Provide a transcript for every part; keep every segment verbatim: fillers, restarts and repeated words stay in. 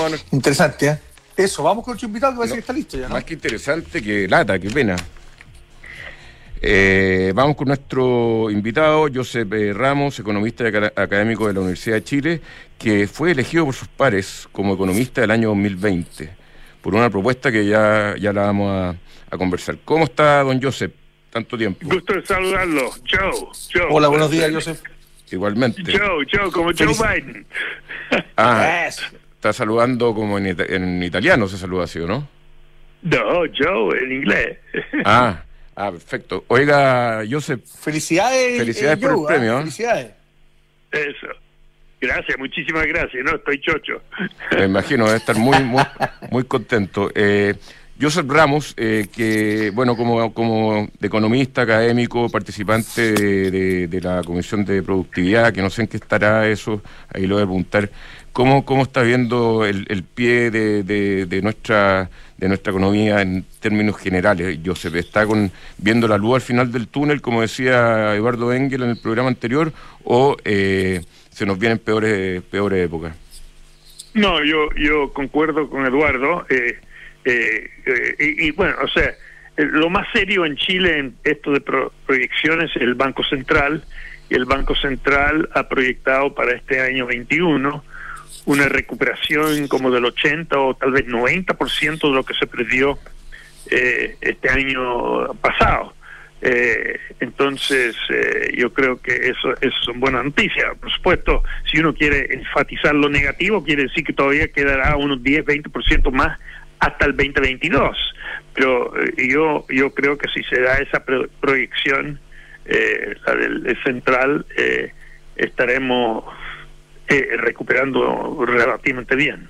a... Interesante, ¿eh? Eso, vamos con nuestro invitado que parece no, que está listo ya, ¿no? Más que interesante, que lata, qué pena. Eh, vamos con nuestro invitado, Josep eh, Ramos, economista y acad- académico de la Universidad de Chile, que fue elegido por sus pares como economista del año dos mil veinte, por una propuesta que ya, ya la vamos a, a conversar. ¿Cómo está, don Josep? Tanto tiempo. Gusto de saludarlo. Joe, Joe. Hola, buenos días, Joseph. Igualmente. Joe, Joe, como Feliz... Joe Biden. Ah, está saludando como en, ita- en italiano, se saluda así, ¿o no? No, Joe, en inglés. Ah, ah, perfecto. Oiga, Josep. Felicidades, Felicidades eh, por el Joe, premio, ¿eh? ¿eh? Felicidades. Eso. Gracias, muchísimas gracias. No, estoy chocho. Me imagino, debe estar muy, muy, muy contento. Eh, Josep Ramos, eh, que, bueno, como, como de economista, académico, participante de, de, de la Comisión de Productividad, que no sé en qué estará eso, ahí lo voy a preguntar. ¿Cómo, cómo está viendo el, el pie de, de, de nuestra de nuestra economía en términos generales, Josep? ¿Está con, viendo la luz al final del túnel, como decía Eduardo Engel en el programa anterior, o eh, se nos vienen peores, peores épocas? No, yo yo concuerdo con Eduardo. Eh, eh, eh, y, y bueno, o sea, eh, lo más serio en Chile en esto de pro proyecciones es el Banco Central, y el Banco Central ha proyectado para este año veintiuno una recuperación como del ochenta o tal vez noventa por ciento de lo que se perdió eh, este año pasado. Eh, entonces, eh, yo creo que eso, eso son buenas noticias. Por supuesto, si uno quiere enfatizar lo negativo, quiere decir que todavía quedará unos diez, veinte por ciento más hasta el veinte veintidós. Pero eh, yo yo creo que si se da esa pro proyección, eh, la del, del central, eh, estaremos eh, recuperando relativamente bien.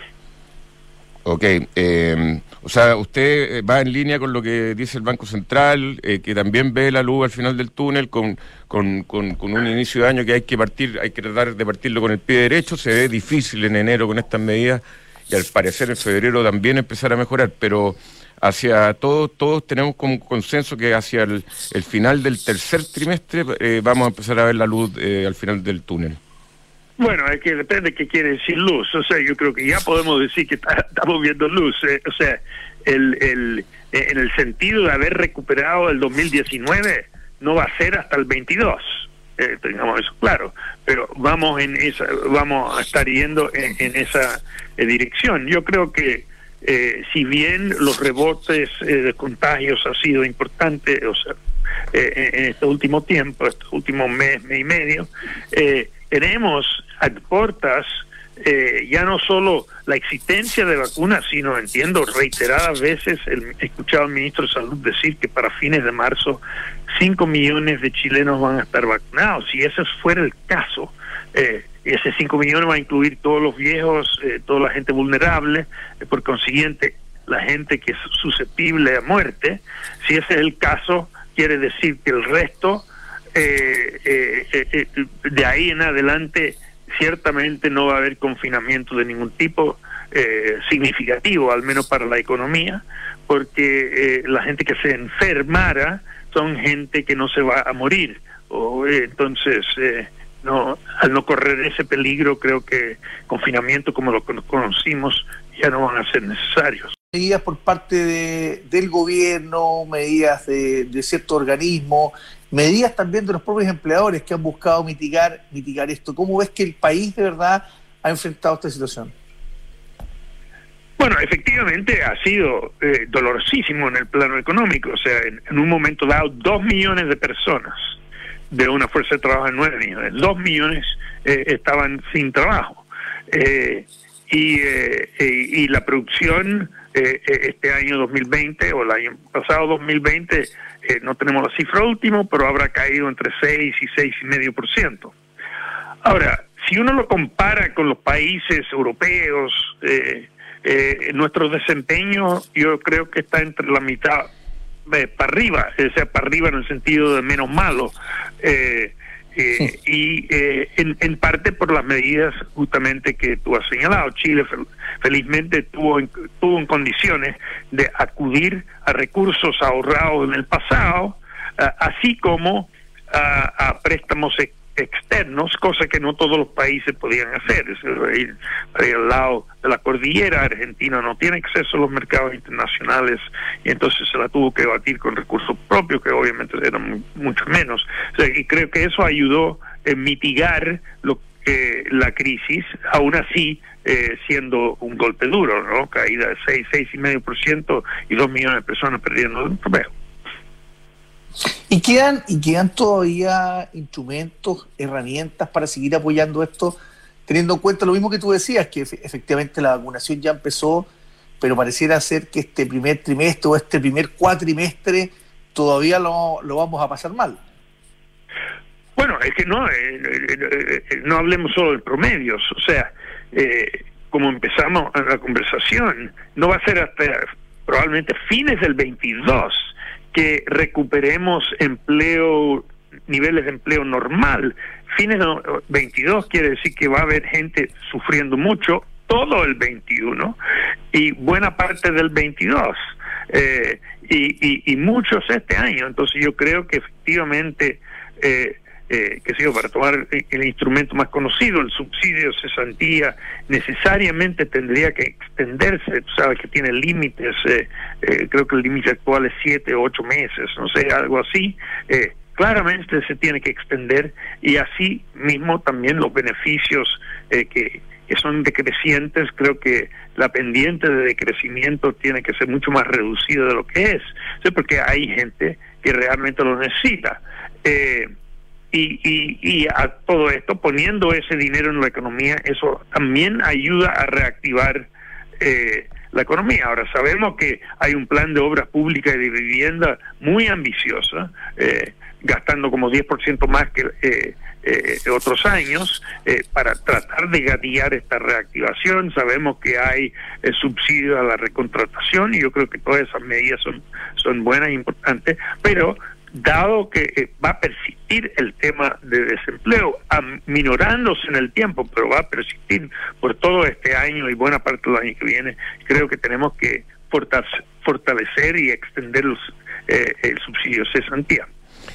Ok, eh, o sea, usted va en línea con lo que dice el Banco Central, eh, que también ve la luz al final del túnel, con, con, con, con un inicio de año que hay que partir, hay que tratar de partirlo con el pie derecho. Se ve difícil en enero con estas medidas, y al parecer en febrero también empezar a mejorar, pero hacia todos, todos tenemos como consenso que hacia el, el final del tercer trimestre eh, vamos a empezar a ver la luz eh, al final del túnel. Bueno, es que depende de qué quiere decir luz. O sea, yo creo que ya podemos decir que está, estamos viendo luz. Eh, o sea, el, el, eh, en el sentido de haber recuperado el dos mil diecinueve, no va a ser hasta el veintidós. Eh, tengamos eso claro. Pero vamos en esa, vamos a estar yendo en, en esa eh, dirección. Yo creo que eh, si bien los rebotes eh, de contagios ha sido importante, o sea, eh, en este último tiempo, este último mes, mes y medio, eh, tenemos a puertas eh, ya no solo la existencia de vacunas, sino, entiendo, reiteradas veces, el, he escuchado al ministro de Salud decir que para fines de marzo cinco millones de chilenos van a estar vacunados. Si ese fuera el caso, eh, ese cinco millones va a incluir todos los viejos, eh, toda la gente vulnerable, eh, por consiguiente, la gente que es susceptible a muerte. Si ese es el caso, quiere decir que el resto, eh, eh, eh, eh, de ahí en adelante, ciertamente no va a haber confinamiento de ningún tipo eh, significativo, al menos para la economía, porque eh, la gente que se enfermara son gente que no se va a morir. O, eh, entonces, eh, no, al no correr ese peligro, creo que confinamiento como lo conocimos ya no van a ser necesarios. Medidas por parte de, del gobierno, medidas de, de ciertos organismos, medidas también de los propios empleadores que han buscado mitigar, mitigar esto. ¿Cómo ves que el país de verdad ha enfrentado esta situación? Bueno, efectivamente ha sido eh, dolorosísimo en el plano económico. O sea, en, en un momento dado, dos millones de personas de una fuerza de trabajo de nueve millones, dos millones eh, estaban sin trabajo. Eh, y, eh, eh, y la producción eh, este año dos mil veinte o el año pasado dos mil veinte, eh, no tenemos la cifra última, pero habrá caído entre seis y seis y medio por ciento. Ahora, si uno lo compara con los países europeos, eh, eh, nuestro desempeño yo creo que está entre la mitad eh, para arriba, o sea, para arriba en el sentido de menos malo. Eh, Eh, y eh, en, en parte por las medidas justamente que tú has señalado. Chile fel felizmente tuvo en, tuvo en condiciones de acudir a recursos ahorrados en el pasado, uh, así como uh, a préstamos externos, cosa que no todos los países podían hacer. Es decir, ahí al lado de la cordillera, Argentina no tiene acceso a los mercados internacionales y entonces se la tuvo que batir con recursos propios, que obviamente eran muy, mucho menos. O sea, y creo que eso ayudó a mitigar lo que la crisis, aún así eh, siendo un golpe duro, ¿no? Caída de seis, seis y medio por ciento y dos millones de personas perdiendo el empleo. ¿Y quedan, y quedan todavía instrumentos, herramientas para seguir apoyando esto, teniendo en cuenta lo mismo que tú decías, que efectivamente la vacunación ya empezó, pero pareciera ser que este primer trimestre o este primer cuatrimestre todavía lo, lo vamos a pasar mal? Bueno, es que no, eh, eh, eh, no hablemos solo de promedios, o sea, eh, como empezamos la conversación, no va a ser hasta probablemente fines del veintidós que recuperemos empleo, niveles de empleo normal. Fines del veintidós quiere decir que va a haber gente sufriendo mucho todo el veintiuno y buena parte del veintidós, eh, y, y, y muchos este año. Entonces yo creo que efectivamente, eh, eh, que sé yo, para tomar el instrumento más conocido, el subsidio de cesantía, necesariamente tendría que extenderse. Tú sabes que tiene límites, eh, eh, creo que el límite actual es siete o ocho meses, no sé, algo así. Eh, claramente se tiene que extender, y así mismo también los beneficios eh, que, que son decrecientes. Creo que la pendiente de decrecimiento tiene que ser mucho más reducida de lo que es, ¿sí? Porque hay gente que realmente lo necesita. Eh, Y, y, y a todo esto, poniendo ese dinero en la economía, eso también ayuda a reactivar eh, la economía. Ahora, sabemos que hay un plan de obras públicas y de vivienda muy ambiciosa, eh, gastando como diez por ciento más que eh, eh, otros años, eh, para tratar de gatillar esta reactivación. Sabemos que hay eh, subsidio a la recontratación, y yo creo que todas esas medidas son, son buenas e importantes, pero dado que eh, va a persistir el tema de desempleo, aminorándose en el tiempo, pero va a persistir por todo este año y buena parte del año que viene, creo que tenemos que fortalecer y extender los, eh, el subsidio de cesantía.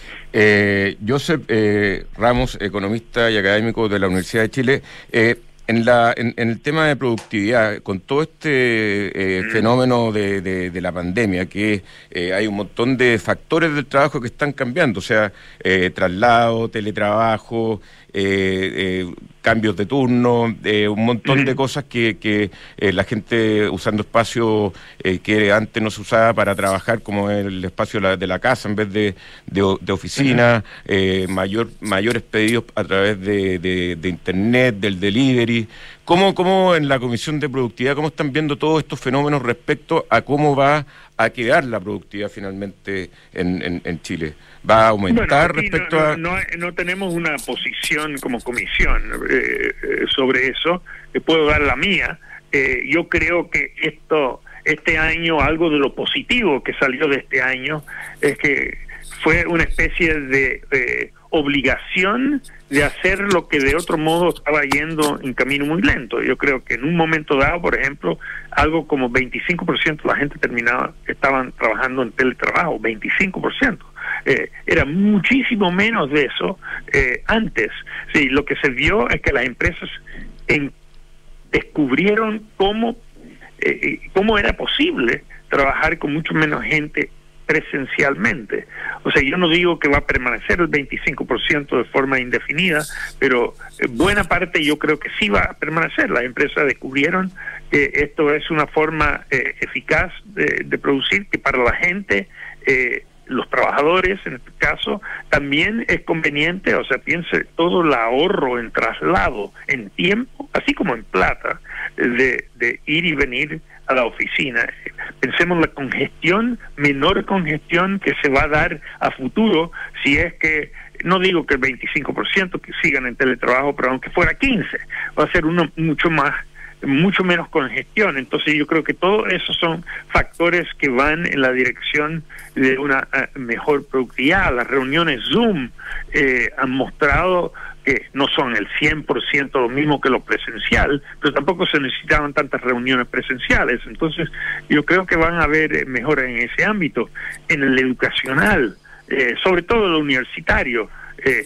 Eh, Joseph eh, Ramos, economista y académico de la Universidad de Chile, eh, En, la, en, en el tema de productividad, con todo este eh, fenómeno de, de, de la pandemia, que eh, hay un montón de factores del trabajo que están cambiando, o sea, eh, traslado, teletrabajo, eh, eh, cambios de turno, eh, un montón de cosas que, que eh, la gente usando espacio eh, que antes no se usaba para trabajar, como el espacio de la, de la casa en vez de, de, de oficina, eh, mayor, mayores pedidos a través de, de, de internet, del delivery. ¿Cómo, ¿Cómo en la Comisión de Productividad, cómo están viendo todos estos fenómenos respecto a cómo va a quedar la productividad finalmente en, en, en Chile? ¿Va a aumentar bueno, respecto no, a...? No, no, no tenemos una posición como comisión eh, sobre eso. Eh, puedo dar la mía. Eh, yo creo que esto, este año, algo de lo positivo que salió de este año, es que fue una especie de eh, obligación de hacer lo que de otro modo estaba yendo en camino muy lento. Yo creo que en un momento dado, por ejemplo, algo como veinticinco por ciento de la gente terminaba, estaban trabajando en teletrabajo, veinticinco por ciento. Eh, era muchísimo menos de eso eh, antes. Sí, lo que se vio es que las empresas en, descubrieron cómo, eh, cómo era posible trabajar con mucho menos gente presencialmente. O sea, yo no digo que va a permanecer el veinticinco por ciento de forma indefinida, pero buena parte yo creo que sí va a permanecer. Las empresas descubrieron que esto es una forma eh, eficaz de, de producir, que para la gente, eh, los trabajadores en este caso, también es conveniente. O sea, piense todo el ahorro en traslado, en tiempo, así como en plata, de, de ir y venir a la oficina. Pensemos la congestión, menor congestión que se va a dar a futuro, si es que, no digo que el veinticinco por ciento que sigan en teletrabajo, pero aunque fuera quince, va a ser uno mucho más, mucho menos congestión. Entonces yo creo que todos esos son factores que van en la dirección de una uh, mejor productividad. Las reuniones Zoom eh, han mostrado que no son el cien por ciento lo mismo que lo presencial, pero tampoco se necesitaban tantas reuniones presenciales. Entonces yo creo que van a haber eh, mejoras en ese ámbito. En el educacional, eh, sobre todo el universitario, eh,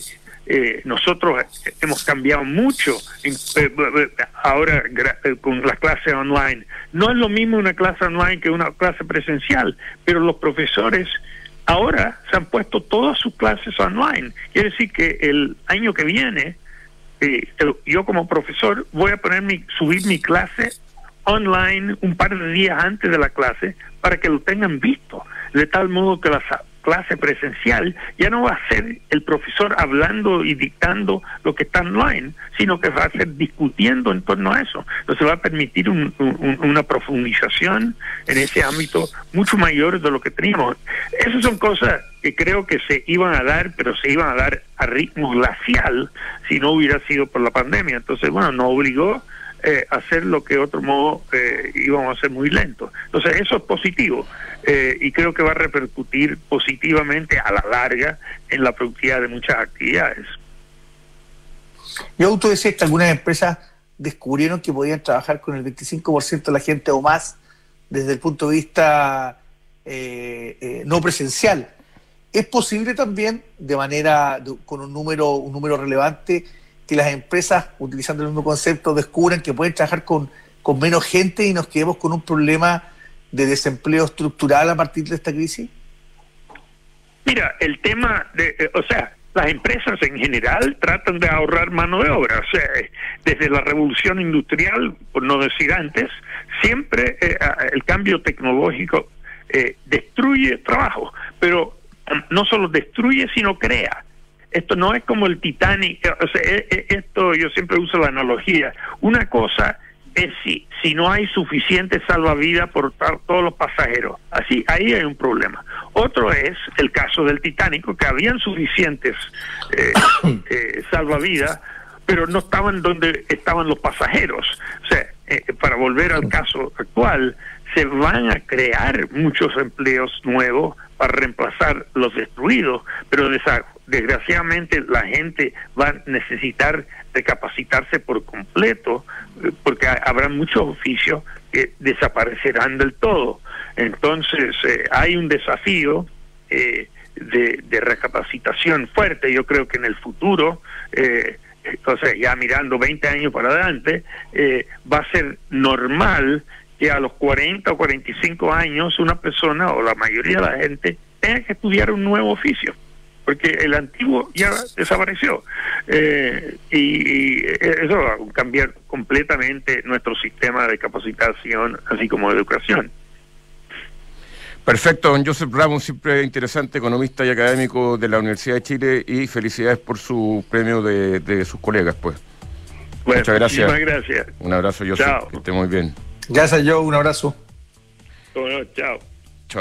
eh, nosotros hemos cambiado mucho en, eh, ahora eh, con las clases online. No es lo mismo una clase online que una clase presencial, pero los profesores ahora se han puesto todas sus clases online. Quiere decir que el año que viene, eh, yo como profesor voy a poner mi, subir mi clase online un par de días antes de la clase para que lo tengan visto, de tal modo que la clase presencial ya no va a ser el profesor hablando y dictando lo que está online, sino que va a ser discutiendo en torno a eso. Entonces va a permitir un, un, una profundización en ese ámbito mucho mayor de lo que teníamos. Esas son cosas que creo que se iban a dar, pero se iban a dar a ritmo glacial si no hubiera sido por la pandemia. Entonces, bueno, nos obligó Eh, hacer lo que de otro modo eh, íbamos a hacer muy lento. Entonces eso es positivo eh, y creo que va a repercutir positivamente a la larga en la productividad de muchas actividades. Yo tú decías que algunas empresas descubrieron que podían trabajar con el veinticinco por ciento de la gente o más desde el punto de vista eh, eh, no presencial. ¿Es posible también de manera de, con un número un número relevante que las empresas, utilizando el mismo concepto, descubran que pueden trabajar con, con menos gente y nos quedemos con un problema de desempleo estructural a partir de esta crisis? Mira, el tema de, eh, o sea, las empresas en general tratan de ahorrar mano de obra. O sea, desde la revolución industrial, por no decir antes, siempre eh, el cambio tecnológico eh, destruye trabajo, pero no solo destruye, sino crea. Esto no es como el Titanic, o sea, esto yo siempre uso la analogía. Una cosa es si, si no hay suficiente salvavidas por todos los pasajeros. Así, ahí hay un problema. Otro es el caso del Titanic, que habían suficientes eh, eh, salvavidas, pero no estaban donde estaban los pasajeros. O sea, eh, para volver al caso actual, se van a crear muchos empleos nuevos para reemplazar los destruidos, pero desa desgraciadamente la gente va a necesitar recapacitarse por completo, porque habrá muchos oficios que desaparecerán del todo. Entonces eh, hay un desafío eh, de, de recapacitación fuerte. Yo creo que en el futuro, eh, o sea, ya mirando veinte años para adelante, eh, va a ser normal que a los cuarenta o cuarenta y cinco años una persona o la mayoría de la gente tenga que estudiar un nuevo oficio, porque el antiguo ya desapareció. Eh, y, y eso va a cambiar completamente nuestro sistema de capacitación, así como de educación. Perfecto, don Joseph Ramos, siempre interesante, economista y académico de la Universidad de Chile, y felicidades por su premio de, de sus colegas, pues. Bueno, muchas gracias. Muchas gracias. Un abrazo, Joseph. Chao. Que esté muy bien. Gracias, Joe. Un abrazo. Bueno, chao.